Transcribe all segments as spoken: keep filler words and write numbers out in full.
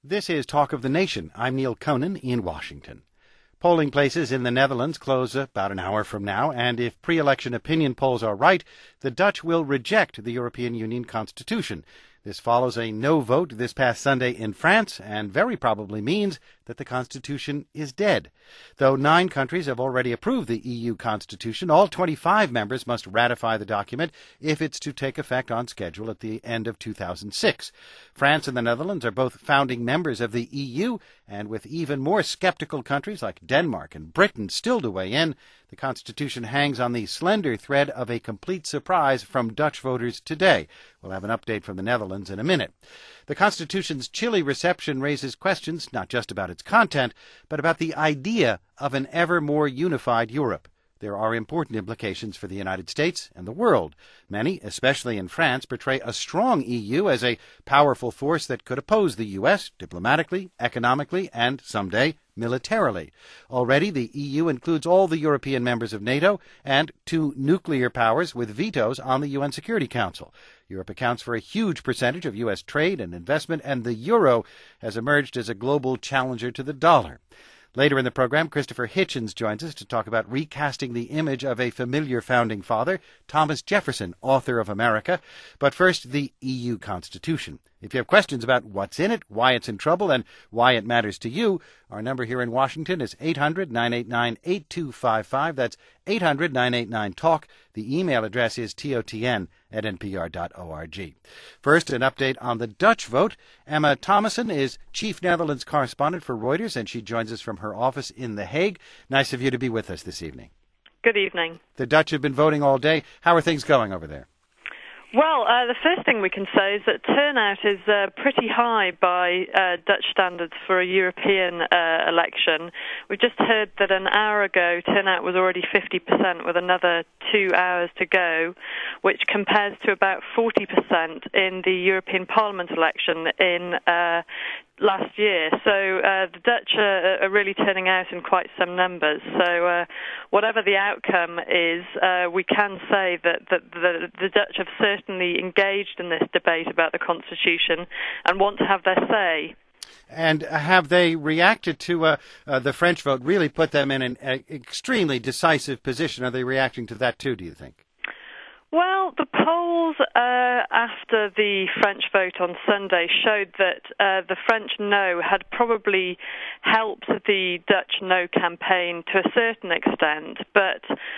This is Talk of the Nation. I'm Neil Conan in Washington. Polling places in the Netherlands close about an hour from now, and if pre-election opinion polls are right, the Dutch will reject the European Union Constitution. This follows a no vote this past Sunday in France, and very probably means that the Constitution is dead. Though nine countries have already approved the E U Constitution, all twenty-five members must ratify the document if it's to take effect on schedule at the end of two thousand six. France and the Netherlands are both founding members of the E U, and with even more skeptical countries like Denmark and Britain still to weigh in, the Constitution hangs on the slender thread of a complete surprise from Dutch voters today. We'll have an update from the Netherlands in a minute. The Constitution's chilly reception raises questions not just about its content, but about the idea of an ever more unified Europe. There are important implications for the United States and the world. Many, especially in France, portray a strong E U as a powerful force that could oppose the U S diplomatically, economically, and someday militarily. Already, the E U includes all the European members of NATO and two nuclear powers with vetoes on the U N Security Council. Europe accounts for a huge percentage of U S trade and investment, and the euro has emerged as a global challenger to the dollar. Later in the program, Christopher Hitchens joins us to talk about recasting the image of a familiar founding father, Thomas Jefferson, author of America. But first, the E U Constitution. If you have questions about what's in it, why it's in trouble, and why it matters to you, our number here in Washington is eight hundred, nine eight nine, eight two five five. That's eight hundred, nine eight nine, talk. The email address is totn at n p r dot org. First, an update on the Dutch vote. Emma Thomason is Chief Netherlands Correspondent for Reuters, and she joins us from her office in The Hague. Nice of you to be with us this evening. Good evening. The Dutch have been voting all day. How are things going over there? Well, uh, the first thing we can say is that turnout is uh, pretty high by uh, Dutch standards for a European uh, election. We just heard that an hour ago turnout was already fifty percent with another two hours to go, which compares to about forty percent in the European Parliament election in uh, last year. So uh, the Dutch are, are really turning out in quite some numbers. So uh, whatever the outcome is, uh, we can say that, that the, the Dutch have certainly engaged in this debate about the Constitution and want to have their say. And have they reacted to uh, uh, the French vote, really put them in an uh, extremely decisive position? Are they reacting to that too, do you think? Well, the polls uh, after the French vote on Sunday showed that uh, the French no had probably helped the Dutch no campaign to a certain extent, but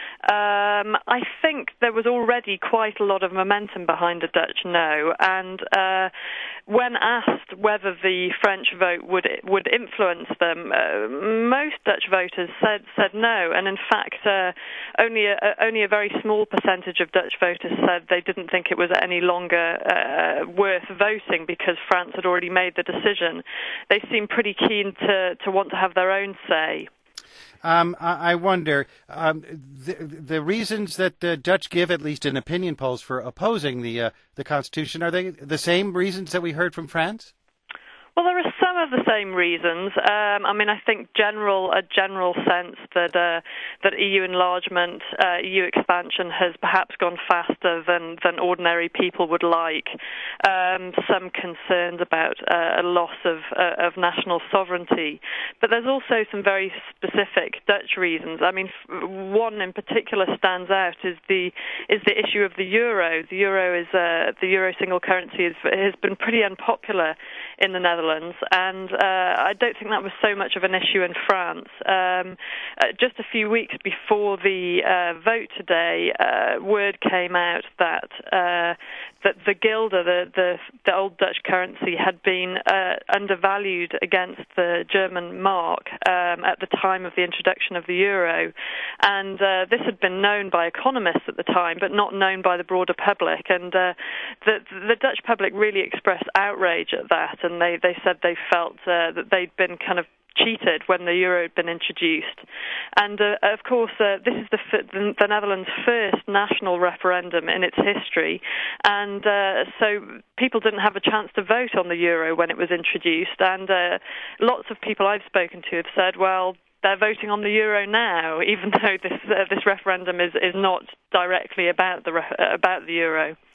um, I think there was already quite a lot of momentum behind the Dutch no, and uh, when asked whether the French vote would would influence them, uh, most Dutch voters said said no, and in fact, uh, only a, only a very small percentage of Dutch voters said they didn't think it was any longer uh, worth voting because France had already made the decision. They seem pretty keen to, to want to have their own say. Um, I wonder, um, the, the reasons that the Dutch give, at least in opinion polls, for opposing the uh, the Constitution, are they the same reasons that we heard from France? Well, there are some of the same reasons. Um, I mean, I think general a general sense that uh, that E U enlargement, uh, E U expansion has perhaps gone faster than, than ordinary people would like. Um, some concerns about uh, a loss of uh, of national sovereignty, but there's also some very specific Dutch reasons. I mean, one in particular stands out is the is the issue of the euro. The euro is uh, the euro single currency is, has been pretty unpopular in the Netherlands. And uh, I don't think that was so much of an issue in France. Um, uh, just a few weeks before the uh, vote today, uh, word came out that uh, that the guilder, the, the the old Dutch currency, had been uh, undervalued against the German mark um, at the time of the introduction of the euro, and uh, this had been known by economists at the time, but not known by the broader public. And uh, the the Dutch public really expressed outrage at that, and they they said they felt uh, that they'd been kind of cheated when the euro had been introduced. And uh, of course, uh, this is the, f- the Netherlands' first national referendum in its history, and uh, so people didn't have a chance to vote on the euro when it was introduced. And uh, lots of people I've spoken to have said, well, they're voting on the euro now, even though this uh, this referendum is, is not directly about the re- about the euro.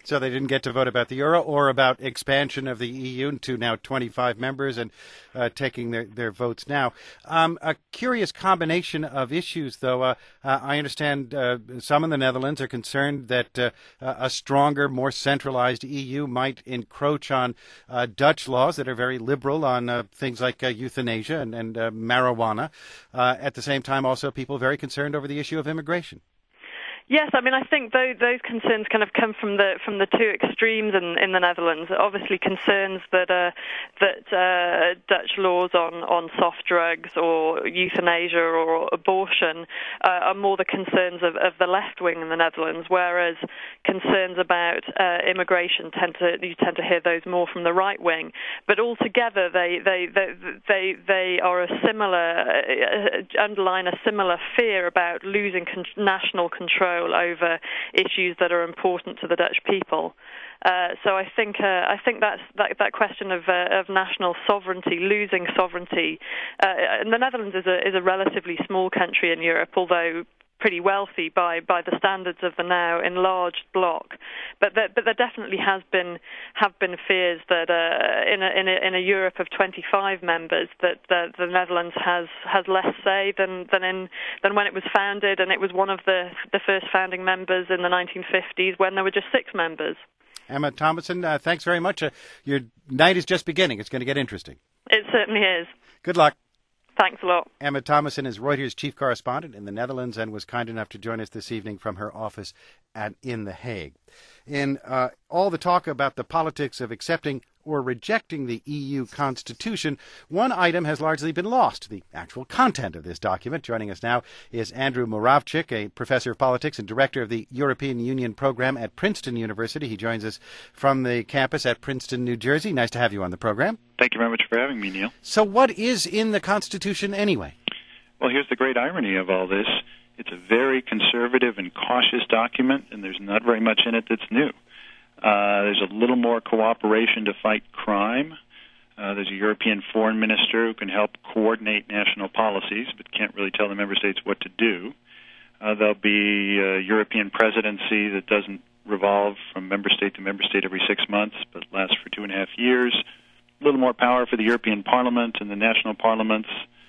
So they didn't get to vote about the euro or about expansion of the E U to now twenty-five members and uh, taking their, their votes now. Um, a curious combination of issues, though. Uh, uh, I understand uh, some in the Netherlands are concerned that uh, a stronger, more centralized E U might encroach on uh, Dutch laws that are very liberal on uh, things like uh, euthanasia and, and uh, marijuana. Uh, at the same time, also people very concerned over the issue of immigration. Yes, I mean, I think those, those concerns kind of come from the from the two extremes in, in the Netherlands. Obviously, concerns that uh, that uh, Dutch laws on, on soft drugs or euthanasia or abortion uh, are more the concerns of, of the left wing in the Netherlands, whereas concerns about uh, immigration tend to you tend to hear those more from the right wing. But altogether, they they they they, they are a similar uh, underline a similar fear about losing con- national control over issues that are important to the Dutch people. Uh, so I think uh, I think that's that, that question of uh, of national sovereignty, losing sovereignty. Uh, and the Netherlands is a is a relatively small country in Europe, although pretty wealthy by, by the standards of the now enlarged bloc, but there, but there definitely has been have been fears that uh, in a in a in a Europe of twenty-five members that the, the Netherlands has, has less say than than in than when it was founded, and it was one of the the first founding members in the nineteen fifties when there were just six members. Emma Thomasson, uh, thanks very much. Uh, your night is just beginning. It's going to get interesting. It certainly is. Good luck. Thanks a lot. Emma Thomasson is Reuters chief correspondent in the Netherlands and was kind enough to join us this evening from her office at in The Hague. In uh, all the talk about the politics of accepting or rejecting the E U Constitution, one item has largely been lost, the actual content of this document. Joining us now is Andrew Moravchik, a professor of politics and director of the European Union program at Princeton University. He joins us from the campus at Princeton, New Jersey. Nice to have you on the program. Thank you very much for having me, Neil. So what is in the Constitution anyway? Well, here's the great irony of all this. It's a very conservative and cautious document, and there's not very much in it that's new. Uh, there's a little more cooperation to fight crime. Uh, there's a European foreign minister who can help coordinate national policies, but can't really tell the member states what to do. Uh, there'll be a European presidency that doesn't revolve from member state to member state every six months, but lasts for two and a half years. A little more power for the European Parliament and the national parliaments.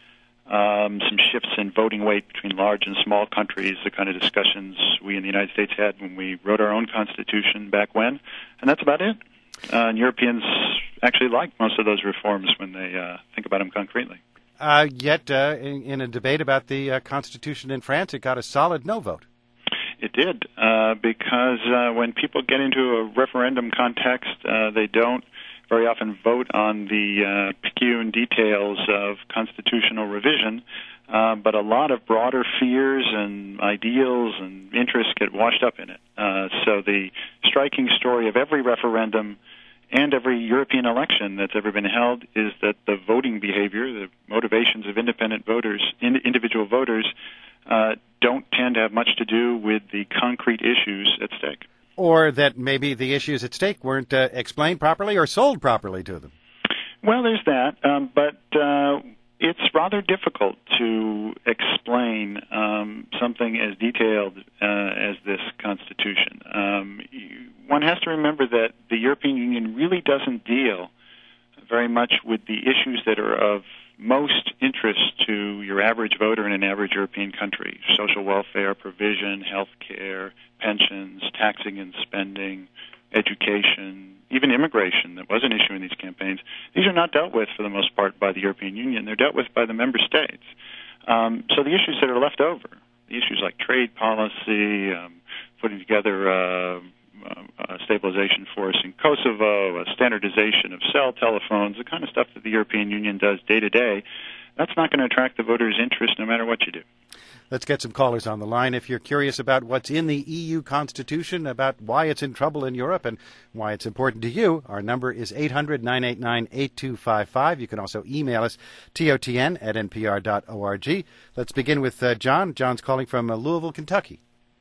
Um, some shifts in voting weight between large and small countries, the kind of discussions we in the United States had when we wrote our own Constitution back when, and that's about it. Uh, and Europeans actually like most of those reforms when they uh, think about them concretely. Uh, yet, uh, in, in a debate about the uh, Constitution in France, it got a solid no vote. It did, uh, because uh, when people get into a referendum context, uh, they don't very often vote on the uh, picayune details of constitutional revision, uh, but a lot of broader fears and ideals and interests get washed up in it. Uh, so the striking story of every referendum and every European election that's ever been held is that the voting behavior, the motivations of independent voters, in, individual voters, uh, don't tend to have much to do with the concrete issues at stake. Or that maybe the issues at stake weren't uh, explained properly or sold properly to them. Well, there's that, um, but uh, it's rather difficult to explain um, something as detailed uh, as this Constitution. Um, one has to remember that the European Union really doesn't deal very much with the issues that are of most interest to your average voter in an average European country: social welfare, provision, health care, pensions, taxing and spending, education, even immigration that was an issue in these campaigns. These are not dealt with, for the most part, by the European Union. They're dealt with by the member states. Um, so the issues that are left over, the issues like trade policy, um, putting together uh, a stabilization force in Kosovo, a standardization of cell telephones, the kind of stuff that the European Union does day to day, that's not going to attract the voters' interest no matter what you do. Let's get some callers on the line. If you're curious about what's in the E U Constitution, about why it's in trouble in Europe and why it's important to you, our number is eight hundred, nine eight nine, eight two five five. You can also email us, T O T N at N P R dot org. Let's begin with uh, John. John's calling from uh, Louisville, Kentucky.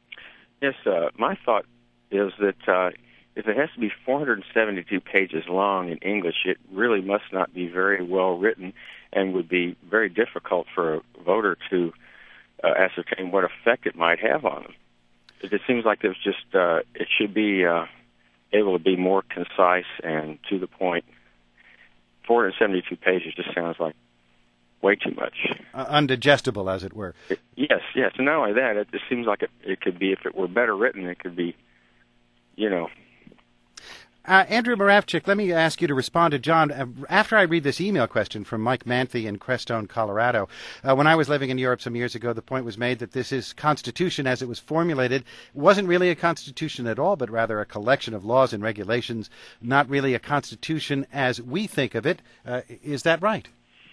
Yes, uh, my thought is that uh, if it has to be four hundred seventy-two pages long in English, it really must not be very well written and would be very difficult for a voter to uh, ascertain what effect it might have on them. It, it seems like there's just uh, it should be uh, able to be more concise and to the point. four hundred seventy-two pages just sounds like way too much. Uh, undigestible, as it were. It, yes, yes. And not only that, it, it seems like it, it could be, if it were better written, it could be, you know. Uh, Andrew Moravchik, let me ask you to respond to John. Uh, after I read this email question from Mike Manthe in Crestone, Colorado, uh, when I was living in Europe some years ago, the point was made that this is Constitution as it was formulated wasn't really a Constitution at all, but rather a collection of laws and regulations, not really a Constitution as we think of it. Uh, is that right?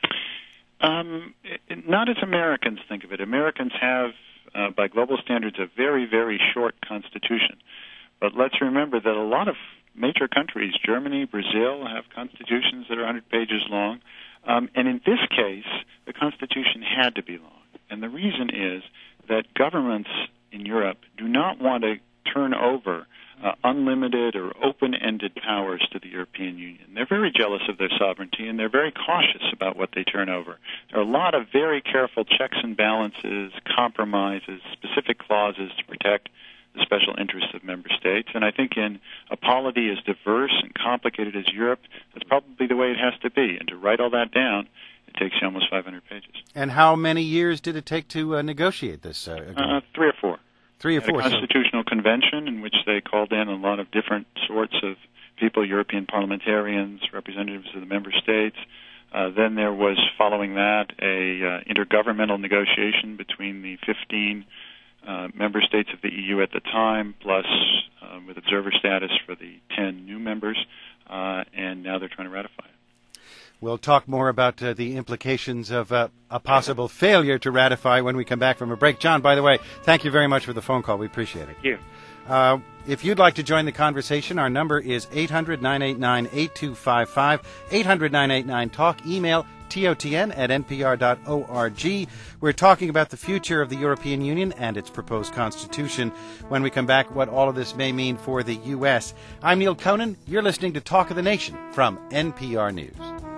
Um, it, not as Americans think of it. Americans have, uh, by global standards, a very, very short Constitution. But let's remember that a lot of major countries, Germany, Brazil, have constitutions that are one hundred pages long. Um, and in this case, the Constitution had to be long. And the reason is that governments in Europe do not want to turn over uh, unlimited or open-ended powers to the European Union. They're very jealous of their sovereignty, and they're very cautious about what they turn over. There are a lot of very careful checks and balances, compromises, specific clauses to protect the special interests of member states. And I think in a polity as diverse and complicated as Europe, that's probably the way it has to be. And to write all that down, it takes you almost five hundred pages. And how many years did it take to uh, negotiate this uh, agreement? Uh, three or four. Three or At four. a constitutional so. convention in which they called in a lot of different sorts of people, European parliamentarians, representatives of the member states. Uh, then there was, following that, a uh, intergovernmental negotiation between the fifteen Uh, member states of the E U at the time, plus uh, with observer status for the ten new members, uh, and now they're trying to ratify it. We'll talk more about uh, the implications of uh, a possible failure to ratify when we come back from a break. John, by the way, thank you very much for the phone call. We appreciate it. Thank you. Uh, if you'd like to join the conversation, our number is eight hundred, nine eight nine, eight two five five, eight hundred, nine eight nine, talk, email T O T N at N P R dot org. We're talking about the future of the European Union and its proposed constitution. When we come back, what all of this may mean for the U S. I'm Neil Conan. You're listening to Talk of the Nation from N P R News.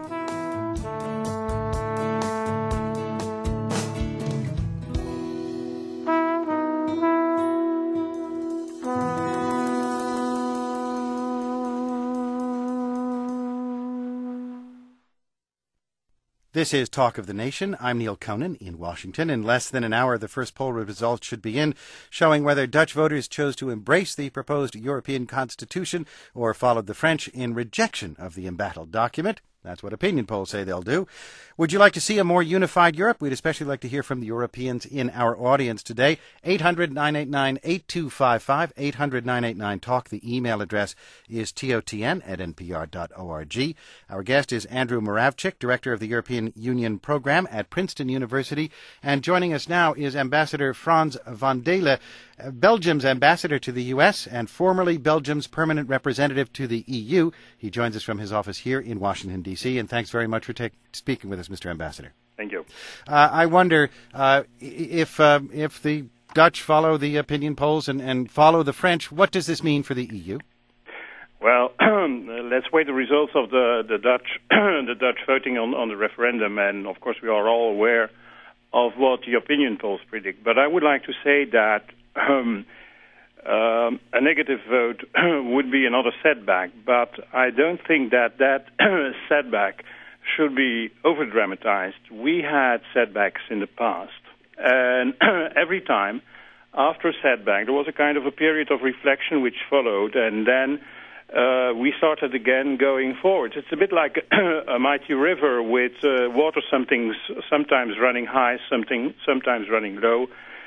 This is Talk of the Nation. I'm Neil Conan in Washington. In less than an hour, the first poll results should be in, showing whether Dutch voters chose to embrace the proposed European Constitution or followed the French in rejection of the embattled document. That's what opinion polls say they'll do. Would you like to see a more unified Europe? We'd especially like to hear from the Europeans in our audience today. eight hundred, nine eight nine, eight two five five, eight hundred, nine eight nine, talk. The email address is T O T N at N P R dot org. Our guest is Andrew Moravchik, Director of the European Union Program at Princeton University. And joining us now is Ambassador Frans van Dele, Belgium's ambassador to the U S and formerly Belgium's permanent representative to the E U. He joins us from his office here in Washington, D C, and thanks very much for take, speaking with us, Mister Ambassador. Thank you. Uh, I wonder uh, if uh, if the Dutch follow the opinion polls and, and follow the French, what does this mean for the E U? Well, let's wait the results of the, the Dutch the Dutch voting on, on the referendum, and of course we are all aware of what the opinion polls predict. But I would like to say that Um, um, a negative vote would be another setback, but I don't think that that setback should be over-dramatized. We had setbacks in the past, and every time after a setback there was a kind of a period of reflection which followed, and then uh, we started again going forward. It's a bit like a mighty river with uh, water something, sometimes running high, something sometimes running low,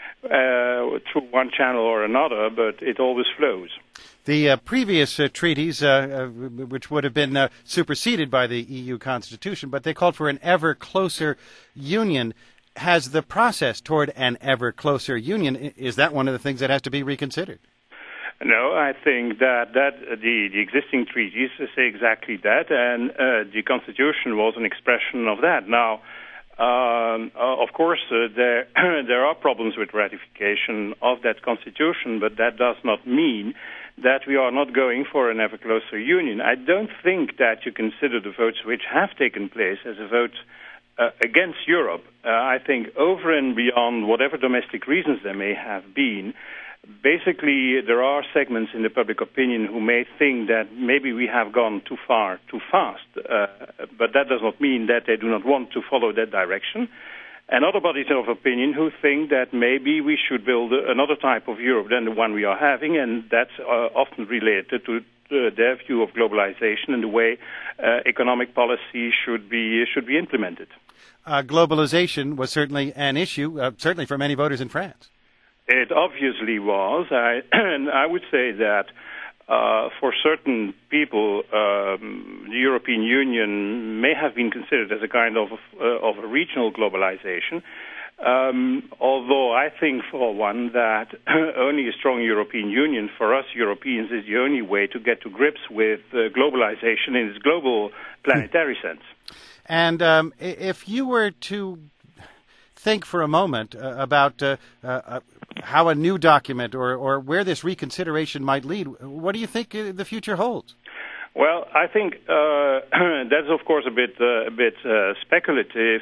Uh, through one channel or another, but it always flows. The uh, previous uh, treaties, uh, uh, which would have been uh, superseded by the E U Constitution, but they called for an ever closer union. Has the process toward an ever closer union, is that one of the things that has to be reconsidered? No, I think that, that uh, the, the existing treaties say exactly that, and uh, the Constitution was an expression of that. Now, Um, uh, of course, uh, there there are problems with ratification of that constitution, but that does not mean that we are not going for an ever closer union. I don't think that you consider the votes which have taken place as a vote uh, against Europe. Uh, I think over and beyond whatever domestic reasons there may have been, basically, there are segments in the public opinion who may think that maybe we have gone too far, too fast, uh, but that does not mean that they do not want to follow that direction. And other bodies of opinion who think that maybe we should build another type of Europe than the one we are having, and that's uh, often related to uh, their view of globalization and the way uh, economic policy should be should be implemented. Uh, globalization was certainly an issue, uh, certainly for many voters in France. It obviously was, I, and I would say that uh, for certain people, um, the European Union may have been considered as a kind of uh, of a regional globalization. Um, although I think, for one, that only a strong European Union for us Europeans is the only way to get to grips with uh, globalization in its global planetary sense. And um, if you were to think for a moment uh, about uh, uh, how a new document or, or where this reconsideration might lead, what do you think uh, the future holds? Well, I think uh, that's of course a bit uh, a bit uh, speculative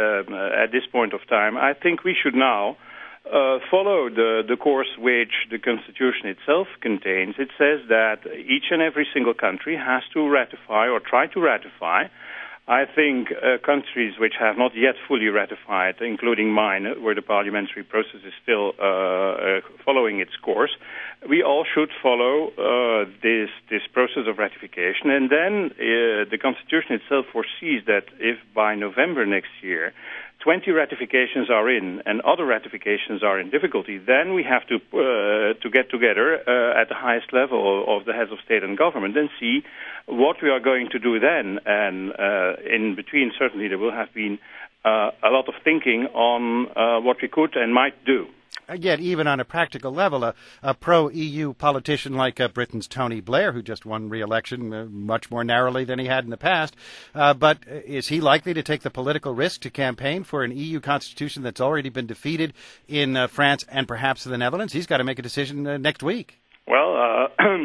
uh, at this point of time. I think we should now uh, follow the, the course which the Constitution itself contains. It says that each and every single country has to ratify or try to ratify. I think uh, countries which have not yet fully ratified, including mine, where the parliamentary process is still uh, uh, following its course, we all should follow uh, this this process of ratification. And then uh, the Constitution itself foresees that if by November next year twenty ratifications are in and other ratifications are in difficulty, then we have to uh, to get together uh, at the highest level of the heads of state and government and see what we are going to do then. And uh, in between, certainly there will have been uh, a lot of thinking on uh, what we could and might do. Yet, even on a practical level, a, a pro-E U politician like uh, Britain's Tony Blair, who just won re-election uh, much more narrowly than he had in the past, uh, but is he likely to take the political risk to campaign for an E U constitution that's already been defeated in uh, France and perhaps the Netherlands? He's got to make a decision uh, next week. Well, uh,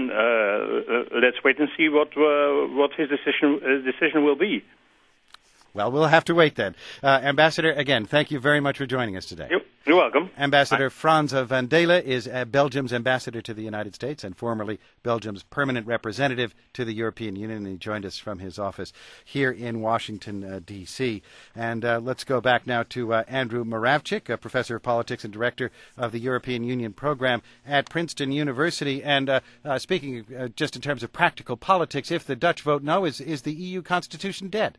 uh, let's wait and see what uh, what his decision uh, decision will be. Well, we'll have to wait then. Uh, Ambassador, again, thank you very much for joining us today. Yep. You're welcome. Ambassador Frans van Dalen is uh, Belgium's ambassador to the United States and formerly Belgium's permanent representative to the European Union. And he joined us from his office here in Washington, uh, D C And uh, let's go back now to uh, Andrew Moravchik, a professor of politics and director of the European Union program at Princeton University. And uh, uh, speaking uh, just in terms of practical politics, if the Dutch vote no, is, is the E U Constitution dead?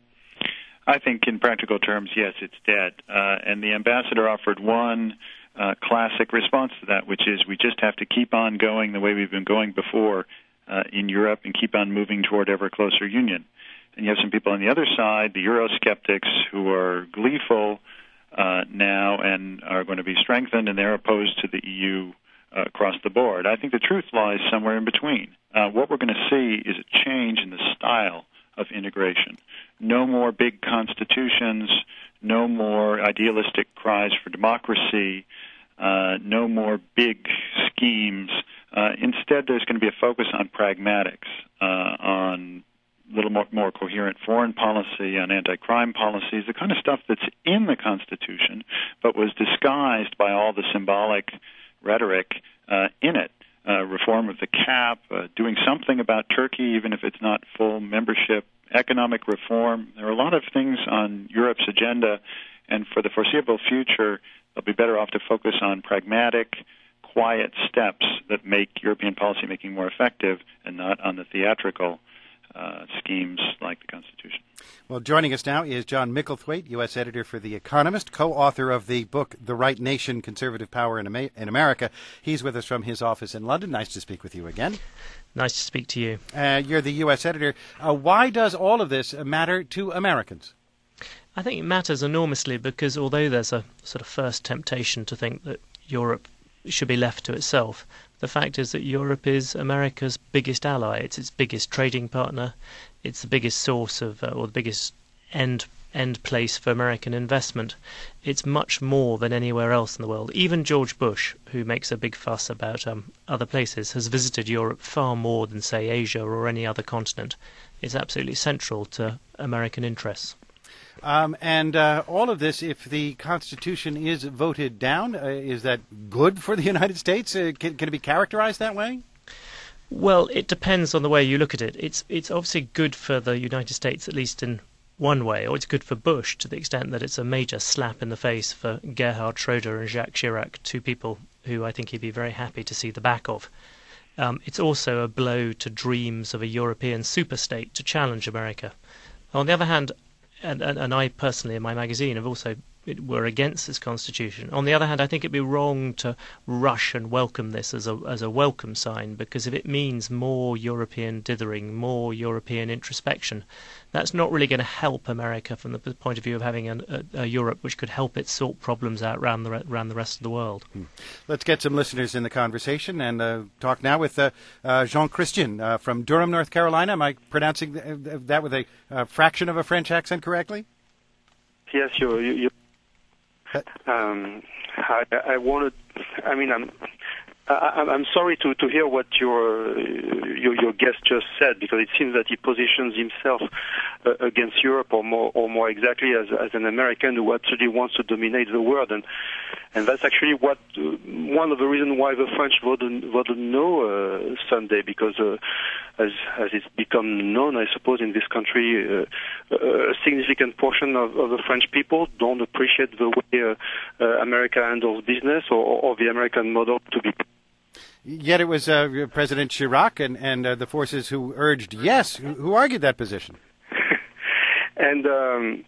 I think in practical terms, yes, it's dead. Uh, and the ambassador offered one uh, classic response to that, which is we just have to keep on going the way we've been going before uh, in Europe and keep on moving toward ever closer union. And you have some people on the other side, the Eurosceptics, who are gleeful uh, now and are going to be strengthened, and they're opposed to the E U uh, across the board. I think the truth lies somewhere in between. Uh, what we're going to see is a change in the style of integration. No more big constitutions, no more idealistic cries for democracy, uh, no more big schemes. Uh, instead, there's going to be a focus on pragmatics, uh, on a little more, more coherent foreign policy, on anti-crime policies, the kind of stuff that's in the Constitution, but was disguised by all the symbolic rhetoric uh, in it. Uh, reform of the cap, uh, doing something about Turkey, even if it's not full membership, economic reform. There are a lot of things on Europe's agenda, and for the foreseeable future, they'll be better off to focus on pragmatic, quiet steps that make European policymaking more effective and not on the theatrical uh, schemes like the Constitution. Well, joining us now is John Micklethwaite, U S editor for The Economist, co-author of the book The Right Nation, Conservative Power in, Ama- in America. He's with us from his office in London. Nice to speak with you again. Nice to speak to you. Uh, you're the U S editor. Uh, why does all of this matter to Americans? I think it matters enormously because although there's a sort of first temptation to think that Europe should be left to itself, the fact is that Europe is America's biggest ally. It's its biggest trading partner. It's the biggest source of, uh, or the biggest end end place for American investment. It's much more than anywhere else in the world. Even George Bush, who makes a big fuss about um, other places, has visited Europe far more than, say, Asia or any other continent. It's absolutely central to American interests. Um, and uh, all of this, if the Constitution is voted down, uh, is that good for the United States? Uh, can, can it be characterized that way? Well, it depends on the way you look at it. It's it's obviously good for the United States, at least in one way, or it's good for Bush to the extent that it's a major slap in the face for Gerhard Schroeder and Jacques Chirac, two people who I think he'd be very happy to see the back of. Um, it's also a blow to dreams of a European superstate to challenge America. On the other hand, and, and, and I personally in my magazine have also were against this constitution. On the other hand, I think it'd be wrong to rush and welcome this as a as a welcome sign, because if it means more European dithering, more European introspection, that's not really going to help America from the point of view of having an, a, a Europe which could help it sort problems out around the around the rest of the world. Hmm. Let's get some listeners in the conversation and uh, talk now with uh, uh, Jean Christian uh, from Durham, North Carolina. Am I pronouncing that with a uh, fraction of a French accent correctly? Yes, you you. you Um, I, I wanted. I mean, I'm. I, I'm sorry to, to hear what your, your your guest just said, because it seems that he positions himself uh, against Europe, or more or more exactly as as an American who actually wants to dominate the world, and and that's actually what uh, one of the reasons why the French voted voted no uh, Sunday, because uh, as as it's become known, I suppose, in this country, uh, a significant portion of, of the French people don't appreciate the way uh, uh, America handles business, or, or the American model to be. Yet it was uh, President Chirac and, and uh, the forces who urged yes, who, who argued that position. and um,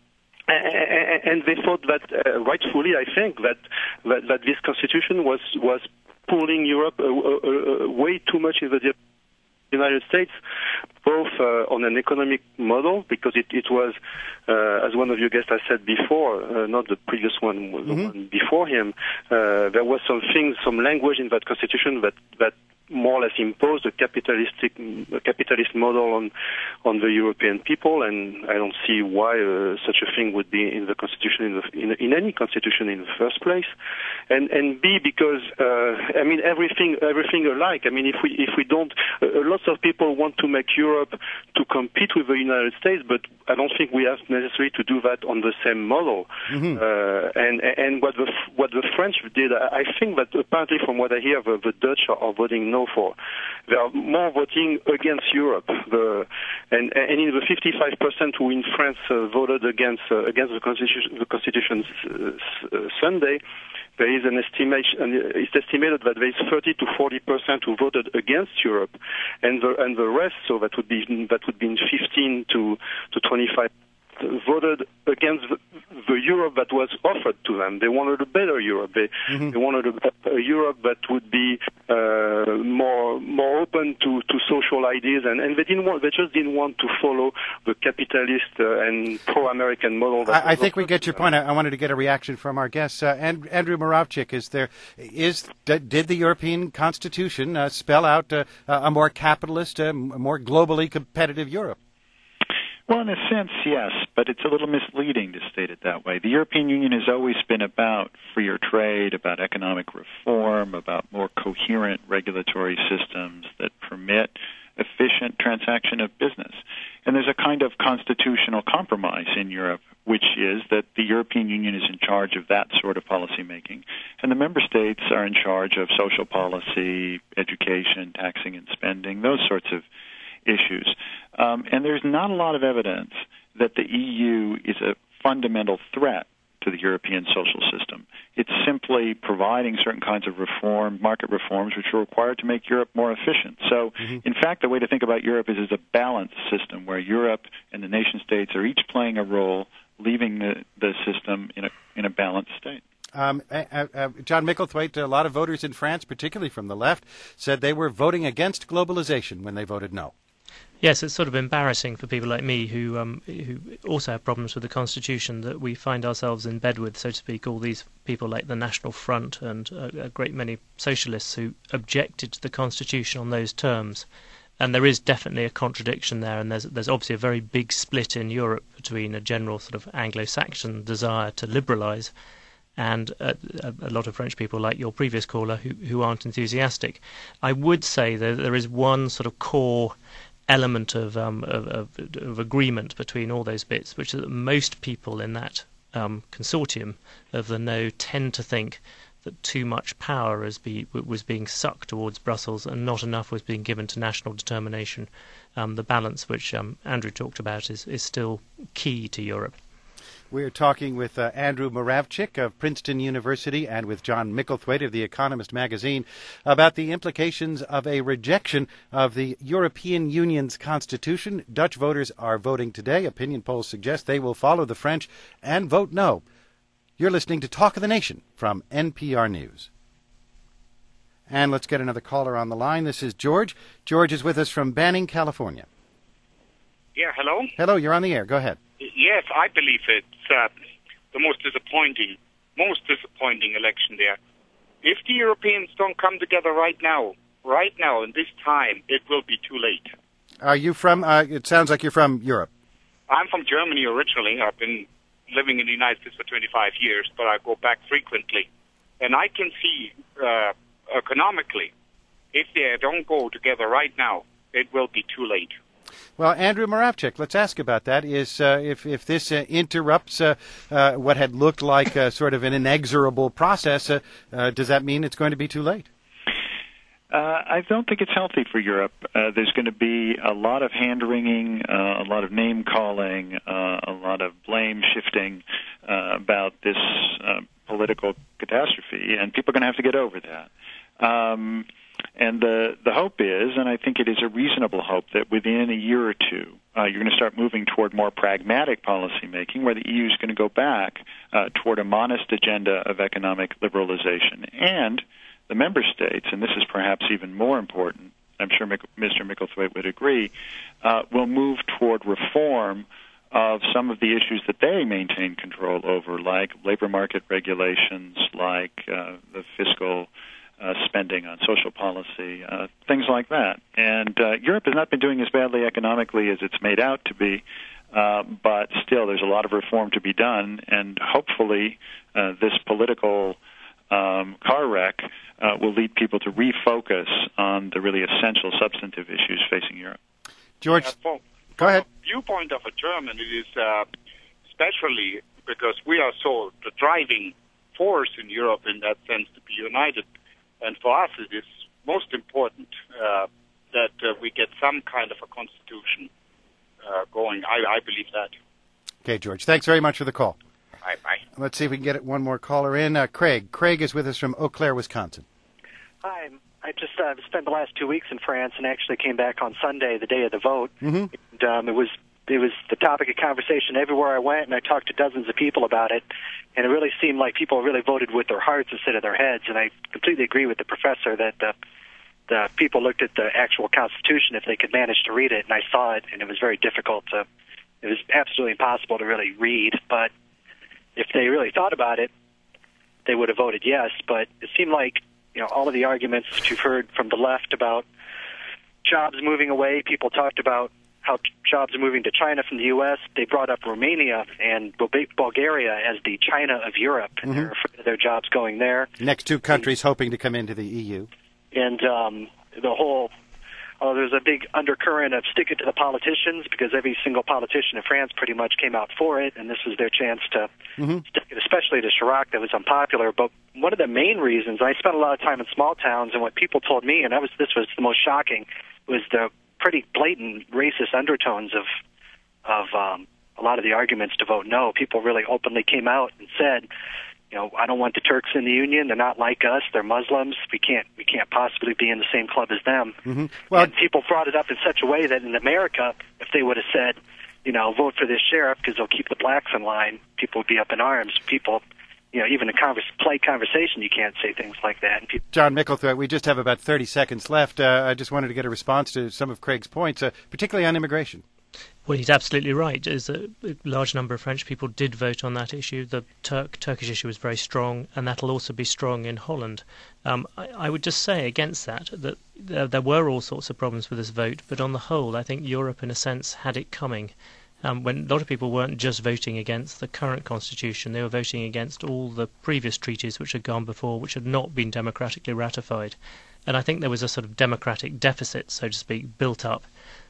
and they thought that, uh, rightfully, I think, that, that that this constitution was was pulling Europe uh, uh, uh, way too much in the United States, both uh, on an economic model, because it, it was, uh, as one of your guests has said before, uh, not the previous one, the mm-hmm. one before him, uh, there was some things, some language in that constitution that, that more or less imposed a capitalistic, a capitalist model on on the European people, and I don't see why uh, such a thing would be in the constitution, in, the, in, in any constitution in the first place. And and B, because uh, I mean everything everything alike. I mean if we if we don't, uh, lots of people want to make Europe to compete with the United States, but I don't think we have necessarily to do that on the same model. Mm-hmm. Uh, and and what the what the French did, I think that apparently from what I hear, the, the Dutch are, are voting no for. They are more voting against Europe. The, and, and in the fifty-five percent who in France uh, voted against uh, against the Constitution, the Constitution uh, Sunday, there is an estimation. It's estimated that there is thirty to forty percent who voted against Europe, and the and the rest, so that would be that would be fifteen to to twenty-five. Voted against the, the Europe that was offered to them. They wanted a better Europe. They, mm-hmm. they wanted a, a Europe that would be uh, more more open to, to social ideas, and, and they didn't want. They just didn't want to follow the capitalist uh, and pro-American model. That I, I think we get your point. I, I wanted to get a reaction from our guests. Uh, and, Andrew Moravchik, is there is did the European Constitution uh, spell out uh, a more capitalist, uh, more globally competitive Europe? Well, in a sense, yes, but it's a little misleading to state it that way. The European Union has always been about freer trade, about economic reform, about more coherent regulatory systems that permit efficient transaction of business. And there's a kind of constitutional compromise in Europe, which is that the European Union is in charge of that sort of policy making, and the member states are in charge of social policy, education, taxing and spending, those sorts of issues. Um, and there's not a lot of evidence that the E U is a fundamental threat to the European social system. It's simply providing certain kinds of reform, market reforms, which are required to make Europe more efficient. So, mm-hmm. in fact, the way to think about Europe is as a balanced system where Europe and the nation states are each playing a role, leaving the, the system in a, in a balanced state. Um, uh, uh, John Micklethwaite, a lot of voters in France, particularly from the left, said they were voting against globalization when they voted no. Yes, it's sort of embarrassing for people like me who um, who also have problems with the Constitution that we find ourselves in bed with, so to speak, all these people like the National Front and a, a great many socialists who objected to the Constitution on those terms. And there is definitely a contradiction there, and there's there's obviously a very big split in Europe between a general sort of Anglo-Saxon desire to liberalise and a, a lot of French people like your previous caller who, who aren't enthusiastic. I would say that there is one sort of core element of, um, of, of, of agreement between all those bits, which is that most people in that um, consortium of the no tend to think that too much power is be, was being sucked towards Brussels and not enough was being given to national determination. Um, the balance which um, Andrew talked about is, is still key to Europe. We're talking with uh, Andrew Moravcsik of Princeton University and with John Micklethwaite of The Economist magazine about the implications of a rejection of the European Union's constitution. Dutch voters are voting today. Opinion polls suggest they will follow the French and vote no. You're listening to Talk of the Nation from N P R News. And let's get another caller on the line. This is George. George is with us from Banning, California. Yeah, hello? Hello, you're on the air. Go ahead. Yes, I believe it's uh, the most disappointing, most disappointing election there. If the Europeans don't come together right now, right now in this time, it will be too late. Are you from, uh, it sounds like you're from Europe. I'm from Germany originally. I've been living in the United States for twenty-five years, but I go back frequently. And I can see uh, economically, if they don't go together right now, it will be too late. Well, Andrew Moravcsik, let's ask about that. Is uh, if if this uh, interrupts uh, uh, what had looked like uh, sort of an inexorable process, uh, uh, does that mean it's going to be too late? Uh, I don't think it's healthy for Europe. Uh, there's going to be a lot of hand-wringing, uh, a lot of name-calling, uh, a lot of blame-shifting uh, about this uh, political catastrophe, and people are going to have to get over that. Um, and the the hope is, and I think it is a reasonable hope, that within a year or two, uh, you're going to start moving toward more pragmatic policymaking, where the E U is going to go back uh, toward a modest agenda of economic liberalization. And the member states, and this is perhaps even more important, I'm sure Mister Micklethwaite would agree, uh, will move toward reform of some of the issues that they maintain control over, like labor market regulations, like uh, the fiscal uh, spending on social policy, uh, things like that. And uh, Europe has not been doing as badly economically as it's made out to be, uh, but still there's a lot of reform to be done, and hopefully uh, this political um, car wreck uh, will lead people to refocus on the really essential substantive issues facing Europe. George, uh, from, go ahead. From the viewpoint of a German, it is uh, especially because we are so the driving force in Europe in that sense to be united. And for us, it is most important uh, that uh, we get some kind of a constitution uh, going. I, I believe that. Okay, George. Thanks very much for the call. Bye bye. Let's see if we can get one more caller in. Uh, Craig. Craig is with us from Eau Claire, Wisconsin. Hi. I just uh, spent the last two weeks in France and actually came back on Sunday, the day of the vote. Mm-hmm. And, um, it was it was the topic of conversation everywhere I went, and I talked to dozens of people about it. And it really seemed like people really voted with their hearts instead of their heads. And I completely agree with the professor that the, the people looked at the actual Constitution if they could manage to read it. And I saw it, and it was very difficult to. It was absolutely impossible to really read. But if they really thought about it, they would have voted yes. But it seemed like, you know, all of the arguments that you've heard from the left about jobs moving away, people talked about how jobs are moving to China from the U S. They brought up Romania and Bulgaria as the China of Europe, and mm-hmm. they're afraid of their jobs going there. Next two countries and, hoping to come into the E U. And um, the whole, oh, there's a big undercurrent of stick it to the politicians, because every single politician in France pretty much came out for it, and this was their chance to mm-hmm. stick it, especially to Chirac, that was unpopular. But one of the main reasons, I spent a lot of time in small towns, and what people told me, and that was this was the most shocking, was the pretty blatant racist undertones of of um, a lot of the arguments to vote no. People really openly came out and said, you know, I don't want the Turks in the Union. They're not like us. They're Muslims. We can't we can't possibly be in the same club as them. Mm-hmm. Well, and people brought it up in such a way that in America, if they would have said, you know, vote for this sheriff because they'll keep the blacks in line, people would be up in arms. People, you know, even in converse, polite conversation, you can't say things like that. And people, John Micklethwaite, we just have about thirty seconds left. Uh, I just wanted to get a response to some of Craig's points, uh, particularly on immigration. Well, he's absolutely right. Is a large number of French people did vote on that issue. The Turk Turkish issue was very strong, and that'll also be strong in Holland. Um, I, I would just say against that that there, there were all sorts of problems with this vote, but on the whole, I think Europe, in a sense, had it coming. Um, when a lot of people weren't just voting against the current constitution, they were voting against all the previous treaties which had gone before, which had not been democratically ratified. And I think there was a sort of democratic deficit, so to speak, built up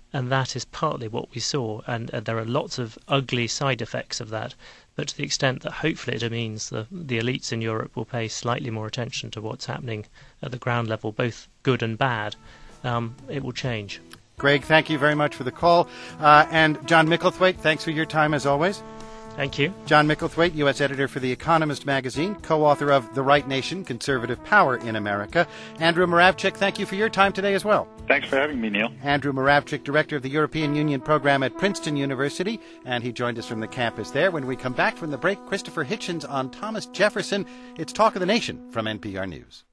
And that is partly what we saw, and, and there are lots of ugly side effects of that. But to the extent that hopefully it means the, the elites in Europe will pay slightly more attention to what's happening at the ground level, both good and bad, um, it will change. Greg, thank you very much for the call. Uh, and John Micklethwaite, thanks for your time as always. Thank you. John Micklethwaite, U S editor for The Economist magazine, co-author of The Right Nation, Conservative Power in America. Andrew Moravchik, thank you for your time today as well. Thanks for having me, Neil. Andrew Moravchik, director of the European Union program at Princeton University, and he joined us from the campus there. When we come back from the break, Christopher Hitchens on Thomas Jefferson. It's Talk of the Nation from N P R News.